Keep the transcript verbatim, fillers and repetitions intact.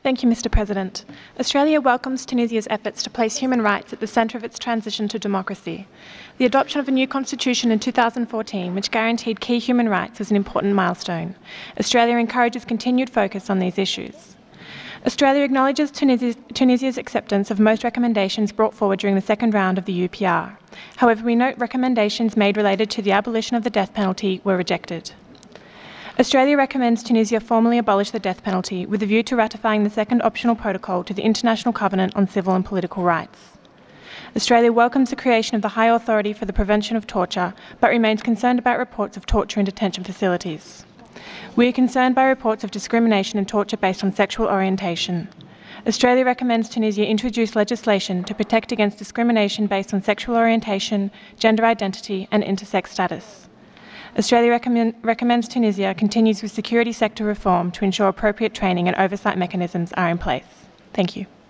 Thank you, Mr President. Australia welcomes Tunisia's efforts to place human rights at the centre of its transition to democracy. The adoption of a new constitution in two thousand fourteen, which guaranteed key human rights, was an important milestone. Australia encourages continued focus on these issues. Australia acknowledges Tunisia's, Tunisia's acceptance of most recommendations brought forward during the second round of the U P R. However, we note recommendations made related to the abolition of the death penalty were rejected. Australia recommends Tunisia formally abolish the death penalty with a view to ratifying the second optional protocol to the International Covenant on Civil and Political Rights. Australia welcomes the creation of the High Authority for the Prevention of Torture, but remains concerned about reports of torture in detention facilities. We are concerned by reports of discrimination and torture based on sexual orientation. Australia recommends Tunisia introduce legislation to protect against discrimination based on sexual orientation, gender identity, and intersex status. Australia recommend, recommends Tunisia continues with security sector reform to ensure appropriate training and oversight mechanisms are in place. Thank you.